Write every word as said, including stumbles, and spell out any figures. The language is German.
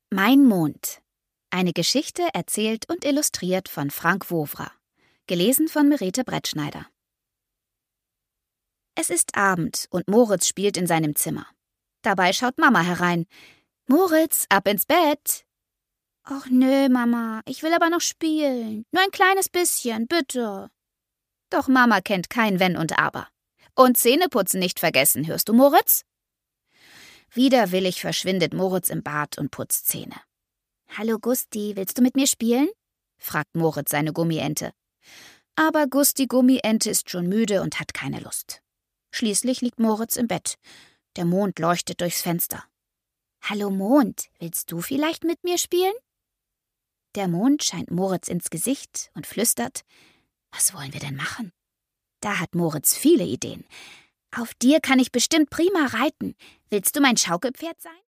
Mein Mond. Eine Geschichte erzählt und illustriert von Frank Wovra. Gelesen von Merete Brettschneider. Es ist Abend und Moritz spielt in seinem Zimmer. Dabei schaut Mama herein. »Moritz, ab ins Bett!« »Ach nö, Mama, ich will aber noch spielen. Nur ein kleines bisschen, bitte.« Doch Mama kennt kein Wenn und Aber. »Und Zähneputzen nicht vergessen, hörst du, Moritz?« Widerwillig verschwindet Moritz im Bad und putzt Zähne. »Hallo Gusti, willst du mit mir spielen?« fragt Moritz seine Gummiente. Aber Gusti Gummiente ist schon müde und hat keine Lust. Schließlich liegt Moritz im Bett. Der Mond leuchtet durchs Fenster. »Hallo Mond, willst du vielleicht mit mir spielen?« Der Mond scheint Moritz ins Gesicht und flüstert: »Was wollen wir denn machen?« Da hat Moritz viele Ideen. »Auf dir kann ich bestimmt prima reiten. Willst du mein Schaukelpferd sein?«